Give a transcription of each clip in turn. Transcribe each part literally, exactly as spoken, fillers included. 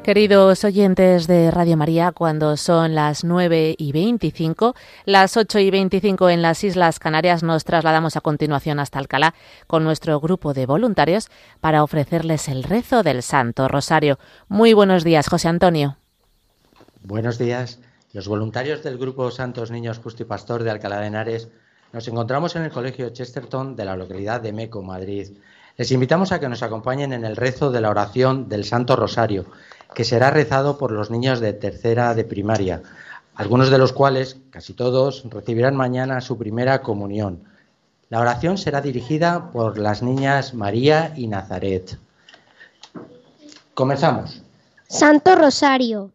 Queridos oyentes de Radio María, cuando son las nueve y veinticinco, las ocho y veinticinco en las Islas Canarias, nos trasladamos a continuación hasta Alcalá con nuestro grupo de voluntarios para ofrecerles el rezo del Santo Rosario. Muy buenos días, José Antonio. Buenos días. Los voluntarios del Grupo Santos Niños Justo y Pastor de Alcalá de Henares nos encontramos en el Colegio Chesterton de la localidad de Meco, Madrid. Les invitamos a que nos acompañen en el rezo de la oración del Santo Rosario, que será rezado por los niños de tercera de primaria, algunos de los cuales, casi todos, recibirán mañana su primera comunión. La oración será dirigida por las niñas María y Nazaret. Comenzamos. Santo Rosario,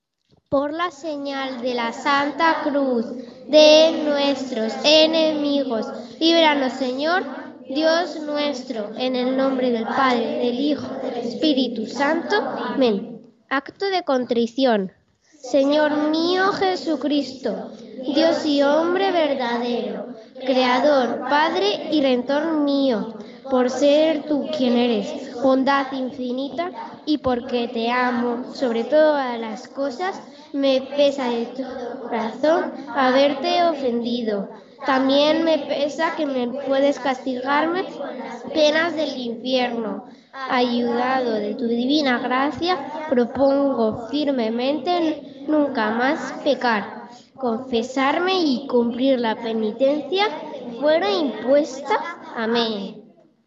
por la señal de la Santa Cruz de nuestros enemigos, líbranos, Señor, Dios nuestro, en el nombre del Padre, del Hijo, del Espíritu Santo. Amén. Acto de contrición. Señor mío Jesucristo, Dios y hombre verdadero, Creador, Padre y Redentor mío, por ser tú quien eres, bondad infinita, y porque te amo sobre todas las cosas, me pesa de todo corazón haberte ofendido. También me pesa que me puedes castigarme con las penas del infierno. Ayudado de tu divina gracia, propongo firmemente nunca más pecar, confesarme y cumplir la penitencia que fuera impuesta. Amén.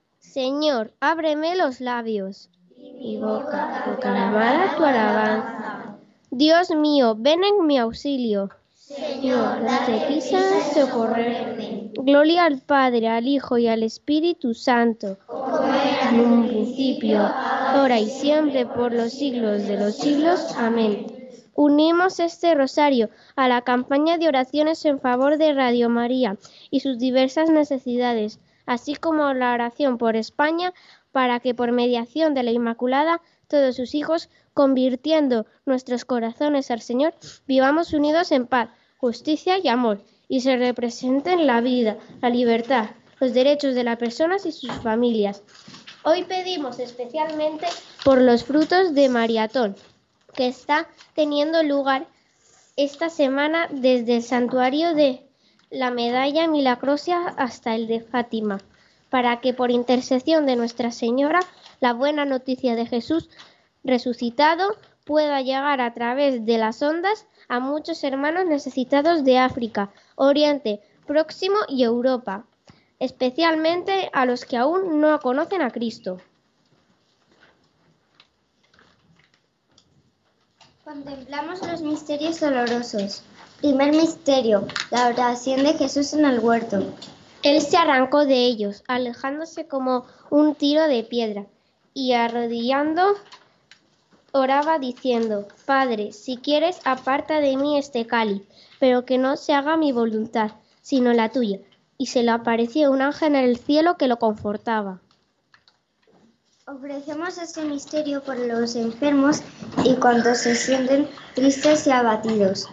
Señor, ábreme los labios, mi boca proclamará tu alabanza. Dios mío, ven en mi auxilio. Señor, date prisa en socorrerme. Gloria al Padre, al Hijo y al Espíritu Santo, como era en un principio, ahora y siempre, por los siglos de los siglos. Amén. Unimos este rosario a la campaña de oraciones en favor de Radio María y sus diversas necesidades, así como la oración por España, para que por mediación de la Inmaculada todos sus hijos, convirtiendo nuestros corazones al Señor, vivamos unidos en paz, justicia y amor, y se representen la vida, la libertad, los derechos de las personas y sus familias. Hoy pedimos especialmente por los frutos de Maratón, que está teniendo lugar esta semana desde el santuario de la Medalla Milagrosa hasta el de Fátima, para que por intercesión de Nuestra Señora, la buena noticia de Jesús resucitado pueda llegar a través de las ondas a muchos hermanos necesitados de África, Oriente Próximo y Europa, especialmente a los que aún no conocen a Cristo. Contemplamos los misterios dolorosos. Primer misterio, la oración de Jesús en el huerto. Él se arrancó de ellos, alejándose como un tiro de piedra, y arrodillando oraba diciendo: Padre, si quieres, aparta de mí este cáliz, pero que no se haga mi voluntad, sino la tuya. Y se le apareció un ángel en el cielo que lo confortaba. Ofrecemos este misterio por los enfermos y cuantos se sienten tristes y abatidos.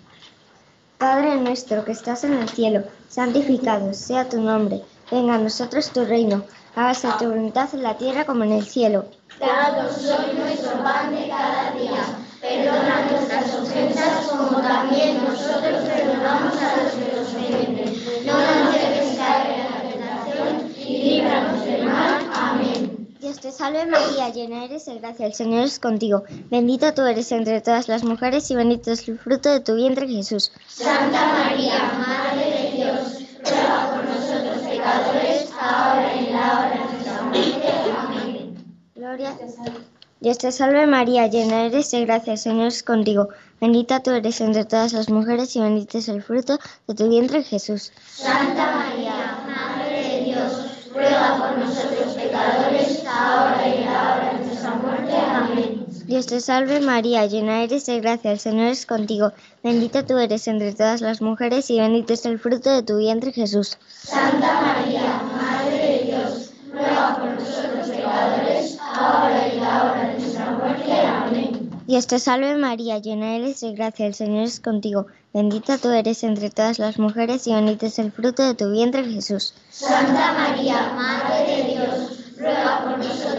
Padre nuestro que estás en el cielo, santificado sea tu nombre. Venga a nosotros tu reino. Hágase tu voluntad en la tierra como en el cielo. Danos hoy nuestro pan de cada día. Perdona nuestras ofensas como también nosotros perdonamos a los que nos ofenden. No nos dejes caer en la tentación y líbranos del mal. Amén. Dios te salve María, llena eres de gracia, el Señor es contigo. Bendita tú eres entre todas las mujeres y bendito es el fruto de tu vientre, Jesús. Santa María, Madre de Dios, ruega por nosotros pecadores, ahora y en la hora de nuestra muerte. Amén. Gloria. Dios te salve María, llena eres de gracia, el Señor es contigo. Bendita tú eres entre todas las mujeres y bendito es el fruto de tu vientre, Jesús. Santa María, Madre de Dios, ruega por nosotros pecadores, ahora y en la hora de nuestra muerte. Amén. Dios te salve María, llena eres de gracia, el Señor es contigo. Bendita tú eres entre todas las mujeres y bendito es el fruto de tu vientre, Jesús. Santa María, Madre de Dios, ruega por nosotros pecadores, ahora y en la hora de nuestra muerte. Amén. Dios te salve María, llena eres de gracia, el Señor es contigo. Bendita tú eres entre todas las mujeres y bendito es el fruto de tu vientre, Jesús. Santa María, Madre de Dios, ruega por nosotros pecadores,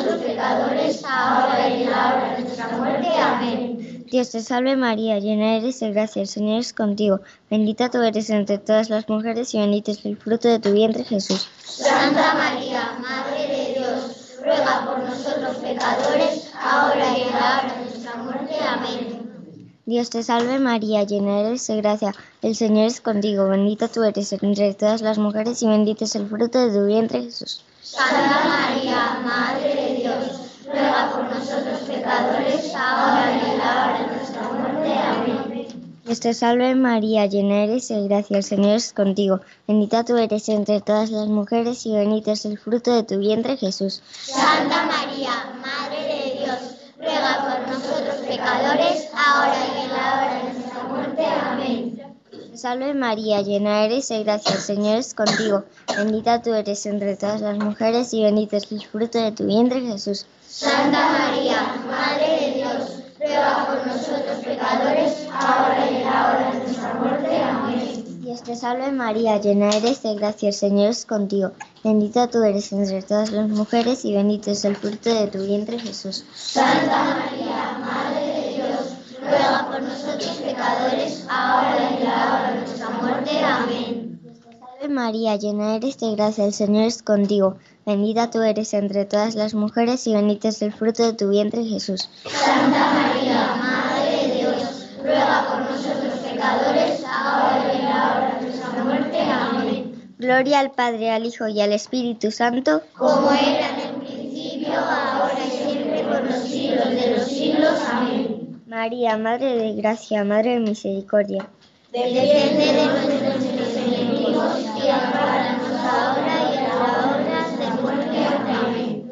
pecadores, ahora y en la hora de nuestra muerte. Amén. Dios te salve María, llena eres de gracia, el Señor es contigo. Bendita tú eres entre todas las mujeres y bendito es el fruto de tu vientre, Jesús. Santa María, Madre de Dios, ruega por nosotros pecadores, ahora y en la hora de nuestra muerte. Amén. Dios te salve María, llena eres de gracia, el Señor es contigo. Bendita tú eres entre todas las mujeres y bendito es el fruto de tu vientre, Jesús. Santa María, Madre de Dios, ruega por nosotros pecadores, ahora y en la hora de nuestra muerte. Amén. Dios te salve María, llena eres de gracia, el Señor es contigo. Bendita tú eres entre todas las mujeres y bendito es el fruto de tu vientre, Jesús. Santa María, Madre de Dios, ruega por nosotros pecadores, ahora y en la hora de nuestra muerte. Amén. Salve María, llena eres de gracia, el Señor es contigo. Bendita tú eres entre todas las mujeres y bendito es el fruto de tu vientre, Jesús. Santa María, Madre de Dios, ruega por nosotros pecadores, ahora y en la hora de nuestra muerte. Amén. Dios te salve María, llena eres de gracia, el Señor es contigo. Bendita tú eres entre todas las mujeres y bendito es el fruto de tu vientre, Jesús. Santa María, Madre de Dios, ruega por nosotros pecadores, ahora y en la hora de nuestra muerte. Amén. Salve María, llena eres de gracia, el Señor es contigo. Bendita tú eres entre todas las mujeres y bendito es el fruto de tu vientre, Jesús. Santa María, Madre de Dios, ruega por nosotros pecadores, ahora y en la hora de nuestra muerte. Amén. Gloria al Padre, al Hijo y al Espíritu Santo, como era en el principio, ahora y siempre, por los siglos de los siglos. Amén. María, Madre de Gracia, Madre de Misericordia, defiende de nuestros enemigos y ampáranos ahora y en la hora de muerte. Amén.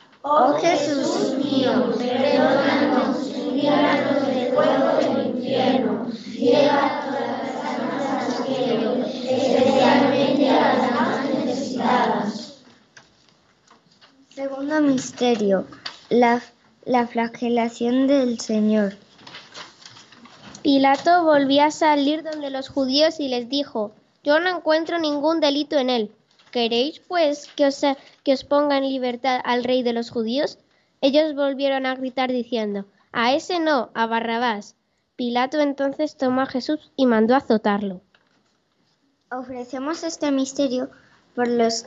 Oh Jesús mío, perdónanos y líbranos del fuego del infierno. Lleva todas las almas al cielo, especialmente a las más necesitadas. Segundo misterio, la, la flagelación del Señor. Pilato volvió a salir donde los judíos y les dijo: yo no encuentro ningún delito en él. ¿Queréis, pues, que os, que os ponga en libertad al rey de los judíos? Ellos volvieron a gritar diciendo: a ese no, a Barrabás. Pilato entonces tomó a Jesús y mandó azotarlo. Ofrecemos este misterio por los,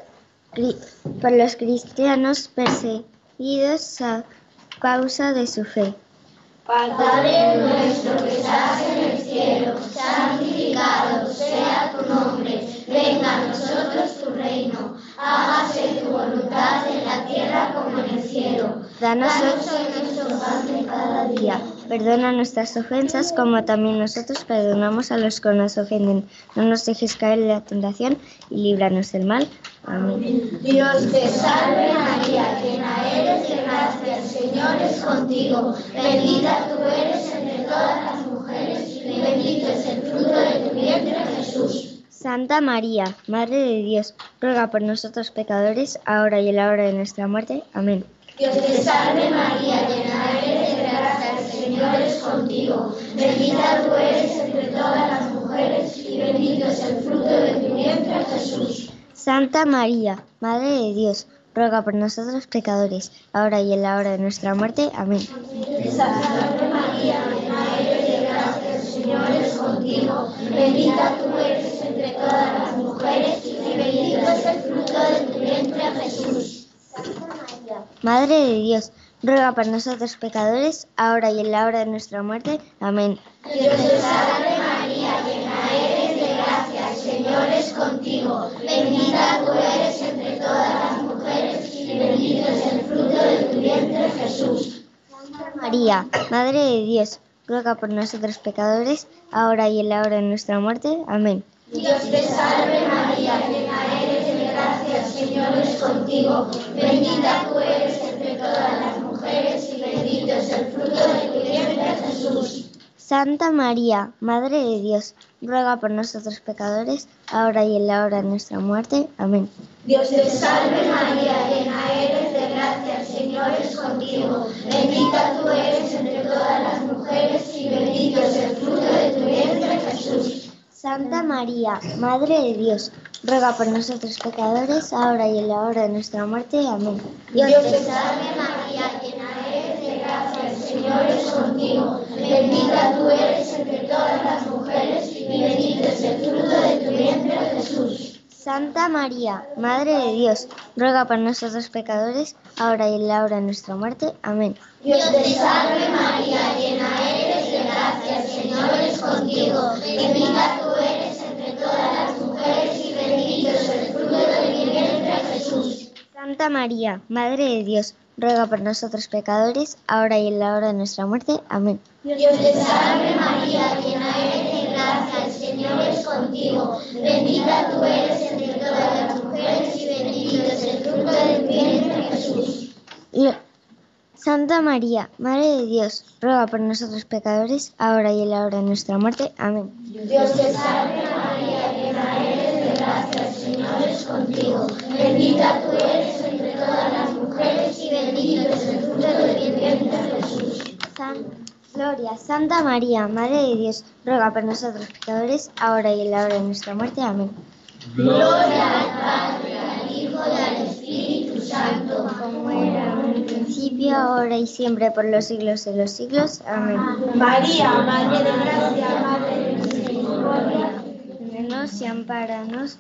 por los cristianos perseguidos a causa de su fe. Padre nuestro que estás en el cielo, santificado sea tu nombre. Venga a nosotros tu reino. Hágase tu voluntad en la tierra como en el cielo. Danos hoy nuestro pan de cada día. Perdona nuestras ofensas como también nosotros perdonamos a los que nos ofenden. No nos dejes caer en la tentación y líbranos del mal. Amén. Dios te salve María, llena eres de gracia, el Señor es contigo. Bendita tú eres entre todas las mujeres y bendito es el fruto de tu vientre, Jesús. Santa María, Madre de Dios, ruega por nosotros pecadores, ahora y en la hora de nuestra muerte. Amén. Dios te salve María, llena eres de gracia, el Señor es contigo. Bendita tú eres entre todas las mujeres y bendito es el fruto de tu vientre, Jesús. Santa María, Madre de Dios, ruega por nosotros pecadores, ahora y en la hora de nuestra muerte. Amén. Dios te salve María, llena eres de gracia, el Señor es contigo. Bendita tú eres entre todas las mujeres y bendito es el fruto de tu vientre, Jesús. Madre de Dios, ruega por nosotros pecadores, ahora y en la hora de nuestra muerte. Amén. Dios te salve María, llena eres de gracia, el Señor es contigo. Bendita tú eres entre todas las mujeres y bendito es el fruto de tu vientre, Jesús. Santa María, Madre de Dios, ruega por nosotros pecadores, ahora y en la hora de nuestra muerte. Amén. Dios te salve María, llena eres de gracia, el Señor es contigo. Bendita tú eres entre todas las mujeres y bendito es el fruto de tu vientre, Jesús. Santa María, Madre de Dios, ruega por nosotros pecadores, ahora y en la hora de nuestra muerte. Amén. Dios te salve María, llena eres de gracia, el Señor es contigo. Bendita tú eres entre todas las mujeres y bendito es el fruto de tu vientre, Jesús. Santa María, Madre de Dios, ruega por nosotros pecadores, ahora y en la hora de nuestra muerte. Amén. Dios te salve María, llena eres de gracia, el Señor es contigo. Bendita tú eres entre todas las mujeres y bendito es el fruto de tu vientre, Jesús. Santa María, Madre de Dios, ruega por nosotros pecadores, ahora y en la hora de nuestra muerte. Amén. Dios te salve María, llena eres de gracia, el Señor es contigo. Bendita tú eres entre todas las mujeres y bendito es el fruto de tu vientre, Jesús. Santa María, Madre de Dios, ruega por nosotros pecadores, ahora y en la hora de nuestra muerte. Amén. Dios te salve María, llena eres de gracia, el Señor es contigo. Bendita tú eres entre todas las mujeres y bendito es el fruto de tu vientre, Jesús. Y Santa María, Madre de Dios, ruega por nosotros pecadores, ahora y en la hora de nuestra muerte. Amén. Dios te salve María, llena eres de gracia, el Señor es contigo. Bendita tú eres entre todas las mujeres y bendito es el fruto de tu vientre, Jesús. San Gloria, Santa María, Madre de Dios, ruega por nosotros pecadores, ahora y en la hora de nuestra muerte. Amén. Gloria al Padre, al Hijo y al Espíritu Santo, Como era en el principio, ahora y siempre, por los siglos de los siglos. Amén. María, Madre de gracia, Madre de misericordia, Defiéndenos y ampáranos,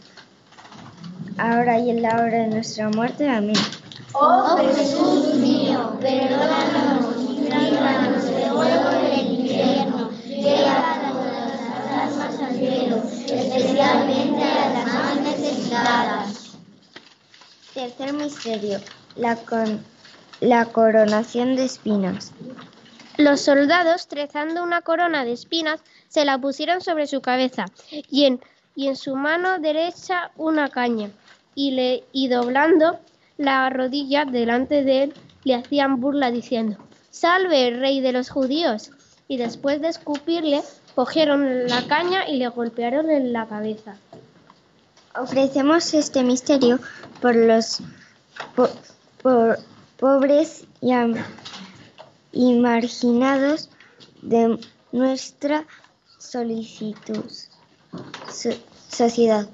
ahora y en la hora de nuestra muerte. Amén. oh Jesús mío, perdónanos y líbranos del fuego del infierno, lleva a todas las almas al cielo, especialmente a las más necesitadas. Tercer misterio, la, con, la coronación de espinas. Los soldados, trenzando una corona de espinas, se la pusieron sobre su cabeza y en, y en su mano derecha una caña, y, le, y doblando la rodilla delante de él, le hacían burla diciendo: «¡Salve, rey de los judíos!». Y después de escupirle, cogieron la caña y le golpearon en la cabeza. Ofrecemos este misterio por los po, por, pobres y, am, y marginados de nuestra solicitud, so, sociedad.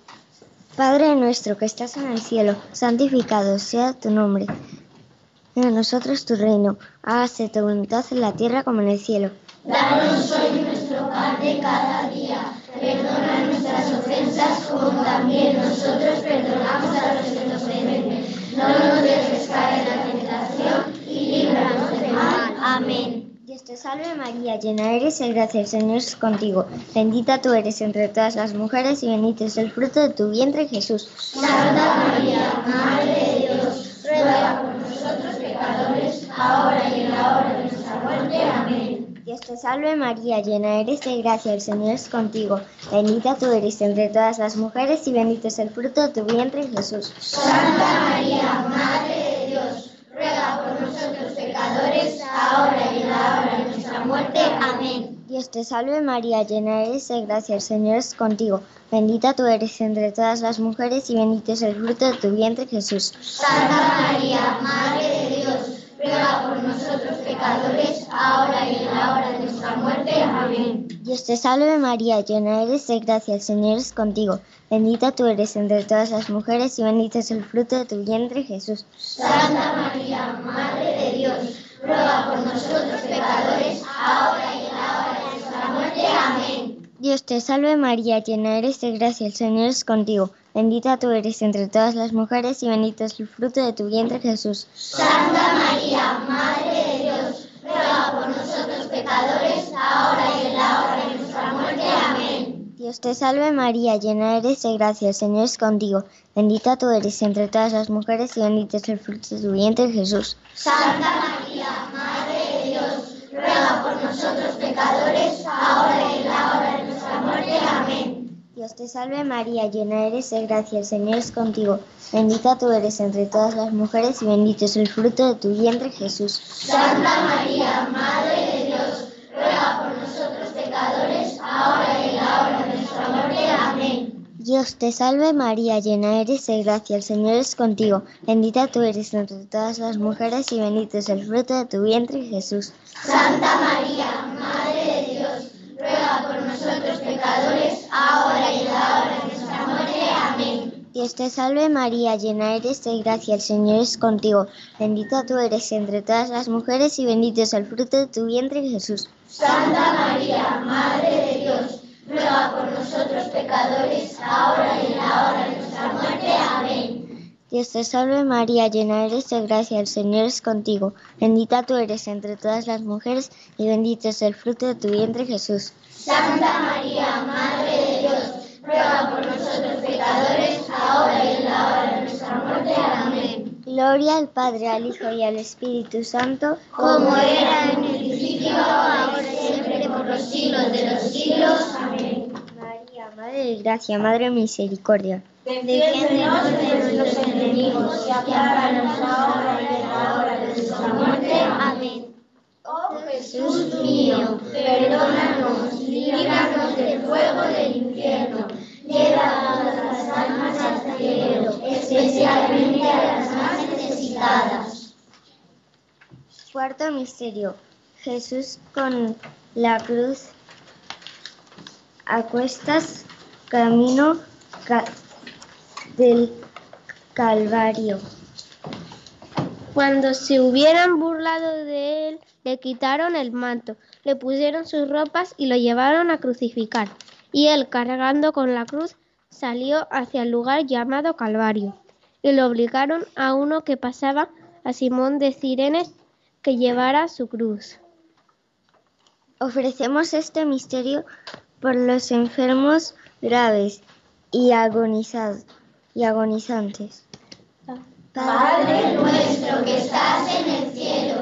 Padre nuestro que estás en el cielo, santificado sea tu nombre. Venga a nosotros tu reino, hágase tu voluntad en la tierra como en el cielo. Danos hoy nuestro pan de cada día. Perdona nuestras ofensas como también nosotros perdonamos a los que nos ofenden. No nos dejes caer en la tentación y líbranos del mal. Amén. Dios te salve María, llena eres de gracia, el Señor es contigo. Bendita tú eres entre todas las mujeres y bendito es el fruto de tu vientre, Jesús. Santa María, Madre de Dios, ruega por nosotros pecadores, ahora y en la hora de nuestra muerte. Amén. Dios te salve María, llena eres de gracia, el Señor es contigo. Bendita tú eres entre todas las mujeres y bendito es el fruto de tu vientre, Jesús. Santa María, Madre de Dios, ruega por nosotros pecadores, ahora y en la hora de nuestra muerte. Amén. Dios te salve María, llena eres de gracia, el Señor es contigo. Bendita tú eres entre todas las mujeres y bendito es el fruto de tu vientre, Jesús. Santa María, Madre de Dios, ruega por nosotros pecadores, ahora y en la hora de nuestra muerte. Amén. Dios te salve María, llena eres de gracia, el Señor es contigo. Bendita tú eres entre todas las mujeres y bendito es el fruto de tu vientre, Jesús. Santa María, Madre de Dios, ruega por nosotros pecadores, ahora y en la hora de nuestra muerte. Amén. Dios te salve María, llena eres de gracia, el Señor es contigo. Bendita tú eres entre todas las mujeres y bendito es el fruto de tu vientre, Jesús. Santa María, Madre de Dios, ruega por nosotros pecadores, ahora y en la hora de nuestra muerte. Amén. Dios te salve María, llena eres de gracia, el Señor es contigo. Bendita tú eres entre todas las mujeres y bendito es el fruto de tu vientre, Jesús. Santa María, Madre de Dios, ruega por nosotros pecadores, ahora y en la hora de nuestra muerte. Amén. Dios te salve María, llena eres de gracia, el Señor es contigo. Bendita tú eres entre todas las mujeres y bendito es el fruto de tu vientre, Jesús. Santa María, Madre de Dios, ruega por nosotros pecadores, ahora y en la hora de nuestra muerte. Amén. Dios te salve María, llena eres de gracia, el Señor es contigo. Bendita tú eres entre todas las mujeres y bendito es el fruto de tu vientre, Jesús. Santa María, Madre de Dios, ruega por nosotros pecadores, ahora y en la hora de nuestra muerte. Amén. Dios te salve María, llena eres de gracia, el Señor es contigo. Bendita tú eres entre todas las mujeres y bendito es el fruto de tu vientre, Jesús. Santa María, Madre de Dios, ruega por nosotros pecadores, ahora y en la hora de nuestra muerte. Amén. Dios te salve María, llena eres de gracia, el Señor es contigo. Bendita tú eres entre todas las mujeres y bendito es el fruto de tu vientre, Jesús. Santa María, Madre de Dios, ruega por nosotros pecadores, ahora y en la hora de nuestra muerte. Amén. Gloria al Padre, al Hijo y al Espíritu Santo, como era en el principio, ahora y siempre, por los siglos de los siglos. Amén. María, Madre de gracia, Madre de misericordia, defiéndenos de nuestros enemigos y ampáranos ahora y en la hora de nuestra muerte. Amén. Oh Jesús mío, perdónanos, líbranos del fuego del infierno, lleva a todas las almas al cielo, especialmente a las más necesitadas. Cuarto misterio. Jesús con la cruz a cuestas, camino ca- del Calvario. Cuando se hubieran burlado de él, le quitaron el manto, le pusieron sus ropas y lo llevaron a crucificar. Y él, cargando con la cruz, salió hacia el lugar llamado Calvario. Y le obligaron a uno que pasaba, a Simón de Cirene, que llevara su cruz. Ofrecemos este misterio por los enfermos graves y, agonizados, y agonizantes. Padre nuestro que estás en el cielo,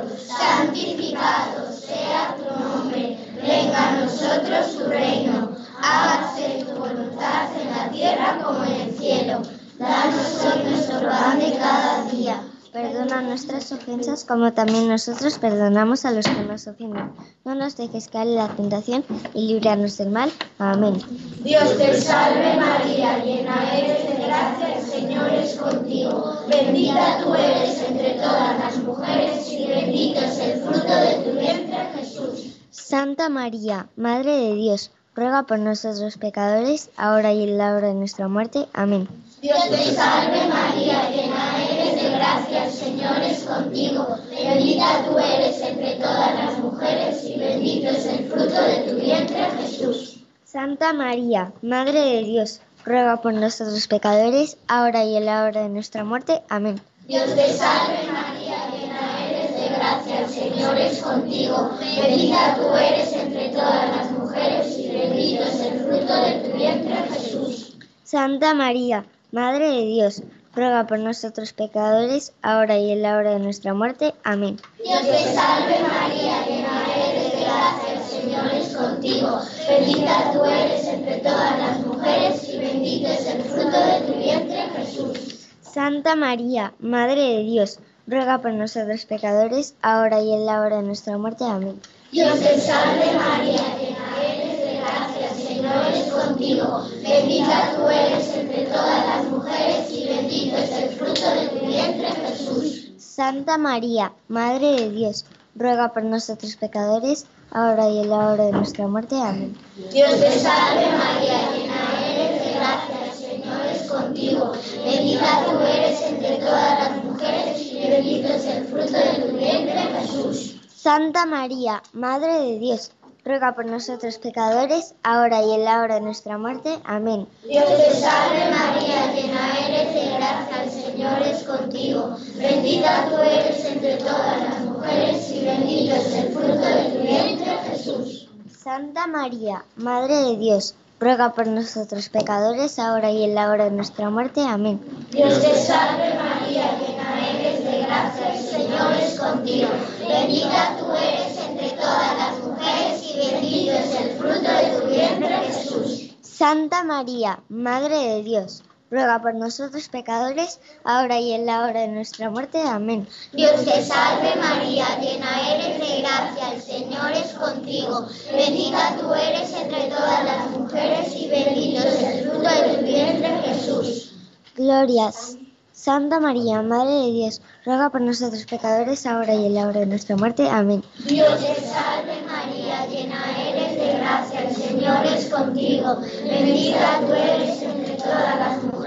santificado sea tu nombre. Venga a nosotros tu reino. Hágase tu voluntad en la tierra como en el cielo. Danos hoy nuestro pan de cada día. Perdona nuestras ofensas como también nosotros perdonamos a los que nos ofenden. No nos dejes caer en la tentación y líbranos del mal. Amén. Dios te salve María, llena eres de gracia, el Señor es contigo. Bendita tú eres entre todas las mujeres y bendito es el fruto de tu vientre, Jesús. Santa María, Madre de Dios, ruega por nosotros pecadores, ahora y en la hora de nuestra muerte. Amén. Dios te salve María, llena eres de gracia, el Señor es contigo. Bendita tú eres entre todas las mujeres y bendito es el fruto de tu vientre, Jesús. Santa María, Madre de Dios, ruega por nosotros pecadores, ahora y en la hora de nuestra muerte. Amén. Dios te salve María, llena eres de gracia, el Señor es contigo. Bendita tú eres entre todas las mujeres y bendito es el fruto de tu vientre, Jesús. Santa María, Madre de Dios, ruega por nosotros pecadores, ahora y en la hora de nuestra muerte. Amén. Dios te salve María, llena eres de gracia, el Señor es contigo. Bendita tú eres entre todas las mujeres y bendito es el fruto de tu vientre, Jesús. Santa María, Madre de Dios, ruega por nosotros pecadores, ahora y en la hora de nuestra muerte. Amén. Dios te salve María, llena eres de gracia, el Señor es contigo. Bendita tú eres entre todas las mujeres y bendito es el fruto de tu vientre, Jesús. Santa María, Madre de Dios, ruega por nosotros pecadores, ahora y en la hora de nuestra muerte. Amén. Dios te salve María, llena eres de gracia, el Señor es contigo. Bendita tú eres entre todas las mujeres y bendito es el fruto de tu vientre, Jesús. Santa María, Madre de Dios, ruega por nosotros pecadores, ahora y en la hora de nuestra muerte. Amén. Dios te salve María, llena eres de gracia, el Señor es contigo. Bendita tú eres entre todas las mujeres y bendito es el fruto de tu vientre, Jesús. Santa María, Madre de Dios, ruega por nosotros pecadores, ahora y en la hora de nuestra muerte. Amén. Dios te salve María, llena eres de gracia, el Señor es contigo. Bendita tú eres entre todas las mujeres y bendito es el fruto de tu vientre, Jesús. Santa María, Madre de Dios, ruega por nosotros pecadores, ahora y en la hora de nuestra muerte. Amén. Dios te salve María, llena eres de gracia, el Señor es contigo. Bendita tú eres entre todas las mujeres y bendito es el fruto de tu vientre, Jesús. Glorias. Santa María, Madre de Dios, ruega por nosotros pecadores, ahora y en la hora de nuestra muerte. Amén. Dios te salve María, llena eres de gracia, el Señor es contigo. Bendita tú eres entre todas las mujeres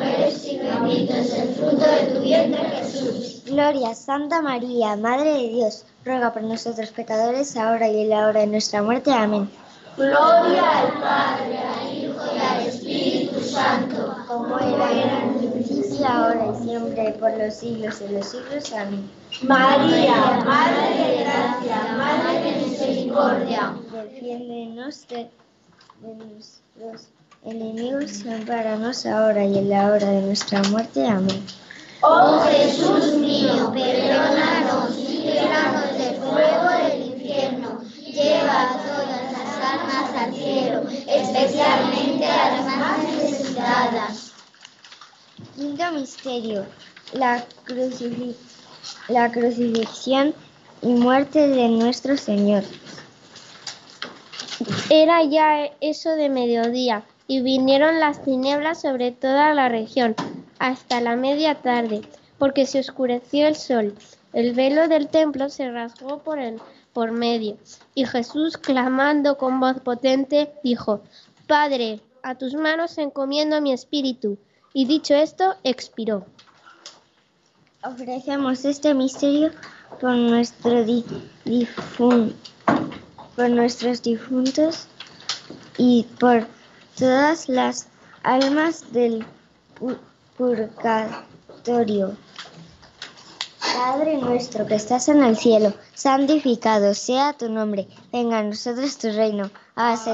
mujeres y bendito es el fruto de tu vientre, Jesús. Gloria, Santa María, Madre de Dios, ruega por nosotros pecadores, ahora y en la hora de nuestra muerte. Amén. Gloria al Padre, al Hijo y al Espíritu Santo, Como era en el principio, ahora y siempre, por los siglos de los siglos. Amén. María, Madre de Gracia, Madre de Misericordia, Defiéndenos de, de nuestros enemigos y ampáranos ahora y en la hora de nuestra muerte. Amén. oh Jesús mío, perdónanos y líbranos del fuego del infierno, lleva a todas las almas al cielo, especialmente a las más necesitadas. Quinto misterio, la, crucifix- la crucifixión y muerte de nuestro Señor. Era ya eso de mediodía, y vinieron las tinieblas sobre toda la región, hasta la media tarde, porque se oscureció el sol. El velo del templo se rasgó por el por medio, y Jesús, clamando con voz potente, dijo: Padre, a tus manos encomiendo mi espíritu. Y dicho esto, expiró. Ofrecemos este misterio por, nuestro di- difun- por nuestros difuntos y por todas las almas del pu- purgatorio. Padre nuestro que estás en el cielo, santificado sea tu nombre. Venga a nosotros tu reino. Hágase,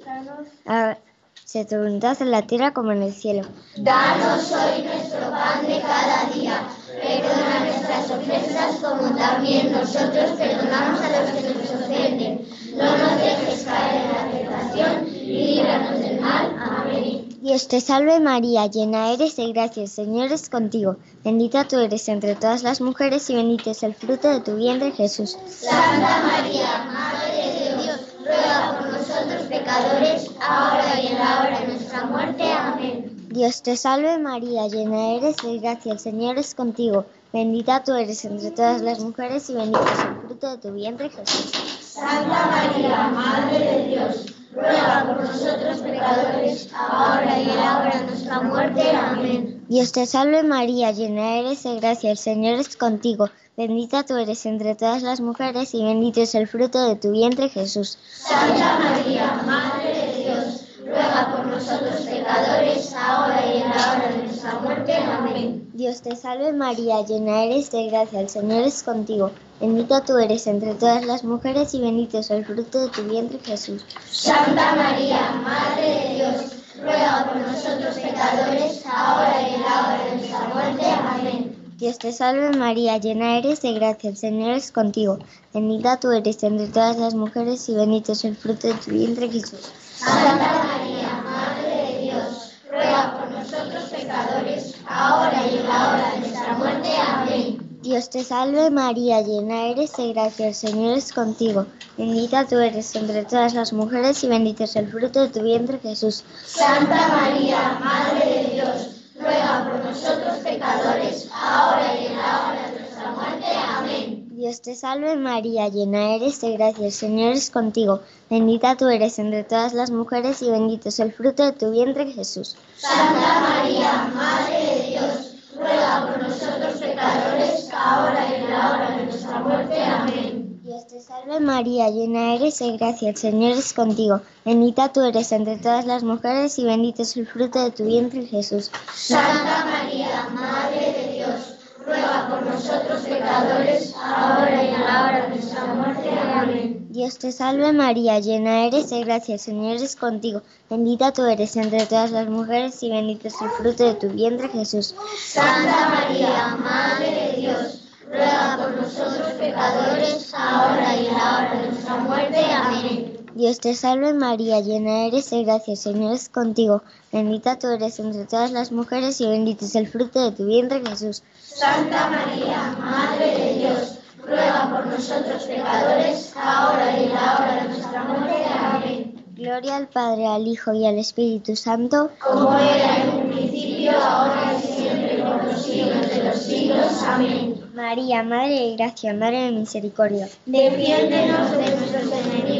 hágase tu voluntad en la tierra como en el cielo. Danos hoy nuestro pan de cada día. Perdona nuestras ofensas como también nosotros perdonamos a los que nos ofenden. No nos dejes caer en la tentación y líbranos del mal. Amén. Dios te salve María, llena eres de gracia, el Señor es contigo. Bendita tú eres entre todas las mujeres y bendito es el fruto de tu vientre, Jesús. Santa María, Madre de Dios, ruega por nosotros pecadores, ahora y en la hora de nuestra muerte. Amén. Dios te salve María, llena eres de gracia, el Señor es contigo. Bendita tú eres entre todas las mujeres y bendito es el fruto de tu vientre, Jesús. Santa María, Madre de Dios, ruega por nosotros pecadores, ahora y en la hora de nuestra muerte. Amén. Dios te salve María, llena eres de gracia, el Señor es contigo. Bendita tú eres entre todas las mujeres y bendito es el fruto de tu vientre, Jesús. Santa María, Madre de Dios, ruega por nosotros pecadores, ahora y en la hora de nuestra muerte. Amén. Dios te salve María, llena eres de gracia, el Señor es contigo. Bendita tú eres entre todas las mujeres y bendito es el fruto de tu vientre, Jesús. Santa María, Madre de Dios, ruega por nosotros pecadores, ahora y en la hora de nuestra muerte. Amén. Dios te salve María, llena eres de gracia, el Señor es contigo. Bendita tú eres entre todas las mujeres y bendito es el fruto de tu vientre, Jesús. Santa María, Madre de Dios, ruega por nosotros pecadores, ahora y en la hora de nuestra muerte. Amén. Dios te salve María, llena eres de gracia, el Señor es contigo. Bendita tú eres entre todas las mujeres y bendito es el fruto de tu vientre, Jesús. Santa María, Madre de Dios, ruega por nosotros pecadores, ahora y en la hora de nuestra muerte. Amén. Dios te salve María, llena eres de gracia, el Señor es contigo. Bendita tú eres entre todas las mujeres y bendito es el fruto de tu vientre, Jesús. Santa María, Madre de Dios, ruega por nosotros pecadores, ahora y en la hora de nuestra muerte. Amén. Dios te salve María, llena eres de gracia, el Señor es contigo. Bendita tú eres entre todas las mujeres y bendito es el fruto de tu vientre, Jesús. Santa María, Madre de Dios, ruega por nosotros pecadores, ahora y en la hora de nuestra muerte. Amén. Dios te salve María, llena eres de gracia, el Señor es contigo. Bendita tú eres entre todas las mujeres y bendito es el fruto de tu vientre, Jesús. Santa María, Madre de Dios, ruega por nosotros pecadores, ahora y en la hora de nuestra muerte. Amén. Dios te salve María, llena eres de gracia, el Señor es contigo. Bendita tú eres entre todas las mujeres y bendito es el fruto de tu vientre, Jesús. Santa María, Madre de Dios, ruega por nosotros pecadores, ahora y en la hora de nuestra muerte. Amén. Gloria al Padre, al Hijo y al Espíritu Santo. Como era en un principio, ahora y siempre, por los siglos de los siglos. Amén. María, Madre de gracia, Madre de misericordia. Defiéndenos de nuestros enemigos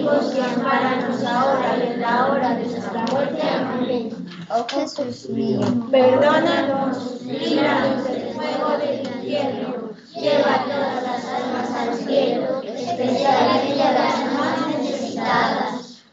vivos y ampáranos ahora y en la hora de nuestra muerte. Amén. Oh Jesús mío, Perdónanos, líbranos del fuego del infierno, lleva todas las almas al cielo, especialmente a las más necesitadas.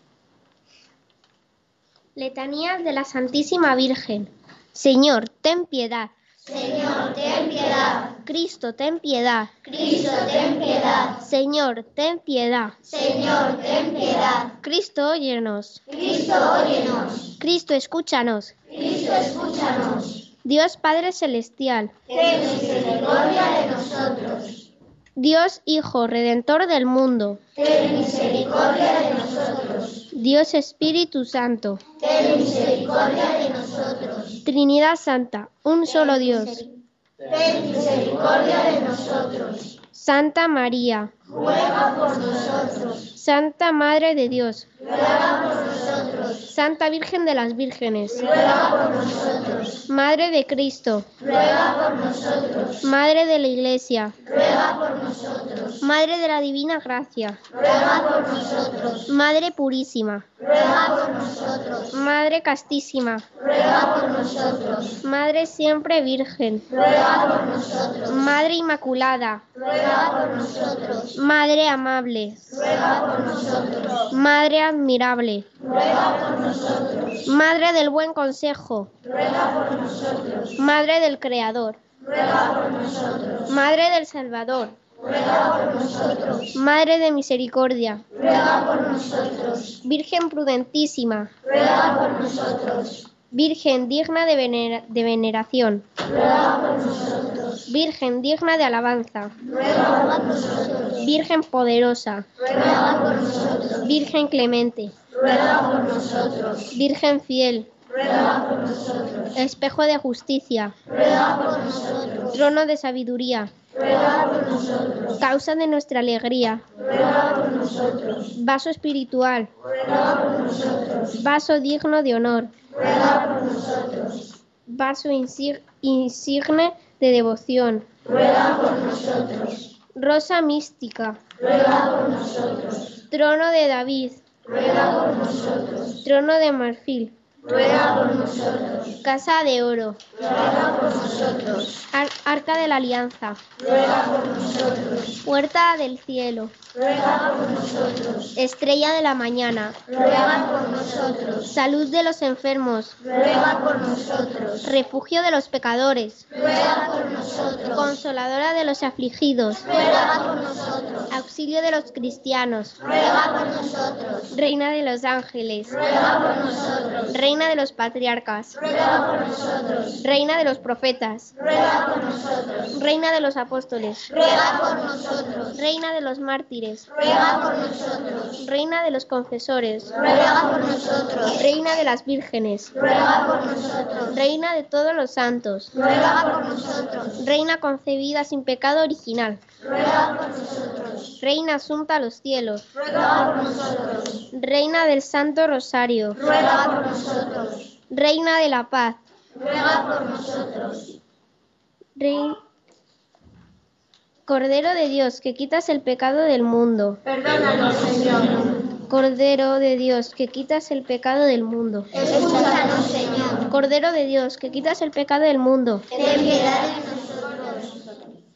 Letanías de la Santísima Virgen. Señor, ten piedad. Señor, ten piedad. Cristo, ten piedad. Cristo, ten piedad. Señor, ten piedad. Señor, ten piedad. Cristo, óyenos. Cristo, óyenos. Cristo, escúchanos. Cristo, escúchanos. Dios Padre Celestial. Ten misericordia de nosotros. Dios Hijo, Redentor del mundo. Ten misericordia de nosotros. Dios Espíritu Santo. Ten misericordia de nosotros. Trinidad Santa, un solo Dios. Ten misericordia de nosotros. Santa María. Ruega por nosotros. Santa Madre de Dios. Ruega por nosotros. Santa Virgen de las Vírgenes. Ruega por nosotros. Madre de Cristo. Ruega por nosotros. Madre de la Iglesia. Ruega por nosotros. Madre de la Divina Gracia. Ruega por nosotros. Madre Purísima. Ruega por nosotros. Madre Castísima. Ruega por nosotros. Madre Siempre Virgen. Ruega por nosotros. Madre Inmaculada. Ruega por nosotros. Madre Amable. Ruega por nosotros. Madre Admirable. Ruega por nosotros. Madre del Buen Consejo. Ruega por nosotros. Madre del Creador. Ruega por nosotros. Madre del Salvador. Ruega por nosotros. Madre de Misericordia. Ruega por nosotros. Virgen prudentísima. Ruega por nosotros. Virgen digna de, venera- de veneración. Ruega por nosotros. Virgen digna de alabanza. Ruega por nosotros. Virgen poderosa. Ruega por nosotros. Virgen clemente. Ruega por nosotros. Virgen fiel. Ruega por nosotros. Espejo de justicia. Ruega por nosotros. Trono de sabiduría. Ruega por nosotros. Causa de nuestra alegría. Ruega por nosotros. Vaso espiritual. Ruega por nosotros. Vaso digno de honor. Ruega por nosotros. Vaso insig- insigne de devoción. Ruega por nosotros. Rosa mística. Ruega por nosotros. Trono de David. Ruega por nosotros. Trono de marfil. Ruega por nosotros. Casa de oro. Ruega por nosotros. Ar- arca de la alianza. Ruega por nosotros. Puerta del cielo. Ruega por nosotros. Estrella de la mañana. Ruega por nosotros. Salud de los enfermos. Ruega por nosotros. Refugio de los pecadores. Ruega por nosotros. Consoladora de los afligidos. Ruega por nosotros. Auxilio de los cristianos. Ruega por nosotros. Reina de los ángeles. Ruega por nosotros. Reina de los patriarcas. Ruega por nosotros. Reina de los profetas. Ruega por nosotros. Reina de los apóstoles. Ruega por nosotros. Reina de los mártires. Ruega por nosotros. Reina de los confesores. Ruega por nosotros. Reina de las vírgenes. Ruega por nosotros. Reina de todos los santos. Ruega por nosotros. Reina concebida sin pecado original. Ruega por nosotros. Reina asunta a los cielos. Ruega por nosotros. Reina del Santo Rosario. Ruega por nosotros. Reina de la paz. Ruega por nosotros. Rei- Cordero de Dios, que quitas el pecado del mundo. Perdónanos, Señor. Cordero de Dios, que quitas el pecado del mundo. Escúchanos, Señor. Cordero de Dios, que quitas el pecado del mundo. Ten piedad de nosotros.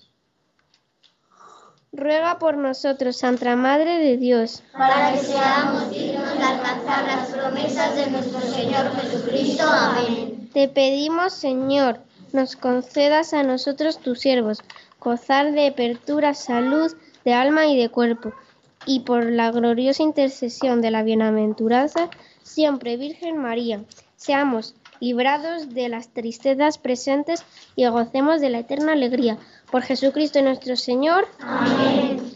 Ruega por nosotros, Santa Madre de Dios, Para que seamos dignos de alcanzar las promesas de nuestro Señor Jesucristo. Amén. te pedimos, Señor, nos concedas a nosotros, tus siervos, gozar de apertura, salud de alma y de cuerpo, y por la gloriosa intercesión de la bienaventuranza siempre Virgen María, seamos librados de las tristezas presentes y gocemos de la eterna alegría. Por Jesucristo nuestro Señor. Amén.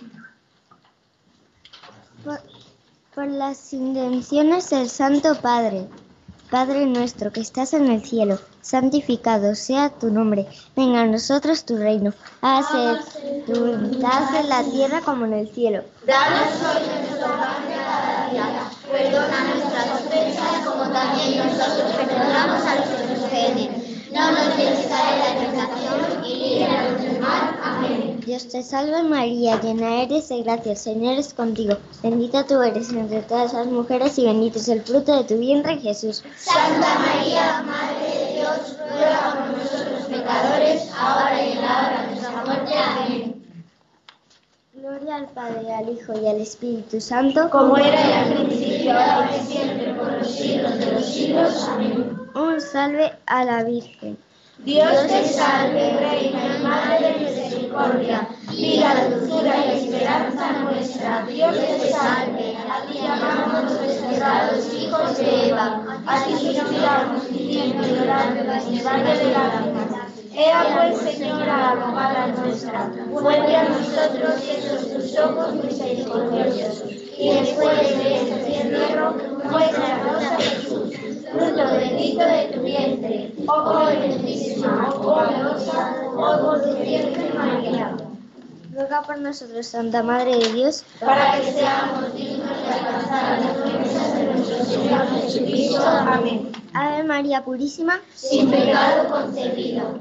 Por, por las intenciones del Santo Padre. Padre nuestro que estás en el cielo, santificado sea tu nombre. Venga a nosotros tu reino. Hágase tu voluntad en la tierra como en el cielo. Danos hoy nuestro pan de cada día. Perdona nuestras ofensas como también nosotros perdonamos a los que nos ofenden. No nos dejes caer en la tentación y líbranos del mal. Amén. Dios Dios te salve María, llena eres de gracia, el Señor es contigo. Bendita tú eres entre todas las mujeres y bendito es el fruto de tu vientre, Jesús. Santa María, Madre de Dios, ruega por nosotros pecadores, ahora y en la hora de nuestra muerte. Amén. Gloria al Padre, al Hijo y al Espíritu Santo, como era en el principio, ahora y siempre, por los siglos de los siglos. Amén. Un salve a la Virgen. Dios te salve, Reina y Madre de misericordia, vida, dulzura y esperanza nuestra. Dios te salve, a ti llamamos los desterrados hijos de Eva, a ti suspiramos pidiendo y llorando en las valles de lágrimas. Ea pues, Señora, abogada nuestra, vuelve a nosotros esos tus ojos misericordiosos, y después de este encierro, muéstranos a Jesús, fruto bendito de tu vientre, oh benditísima, oh gloriosa, oh dulce Virgen María. Ruega por nosotros, Santa Madre de Dios, para que seamos dignos de alcanzar las promesas de nuestro Señor Jesucristo. Amén. Ave María Purísima, sin pecado concebido.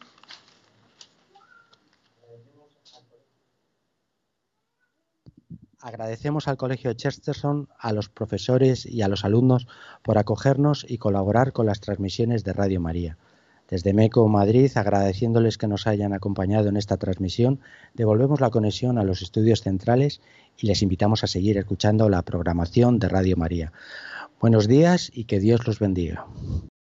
Agradecemos al Colegio Chesterton, a los profesores y a los alumnos por acogernos y colaborar con las transmisiones de Radio María. Desde MECO Madrid, agradeciéndoles que nos hayan acompañado en esta transmisión, devolvemos la conexión a los estudios centrales y les invitamos a seguir escuchando la programación de Radio María. Buenos días y que Dios los bendiga.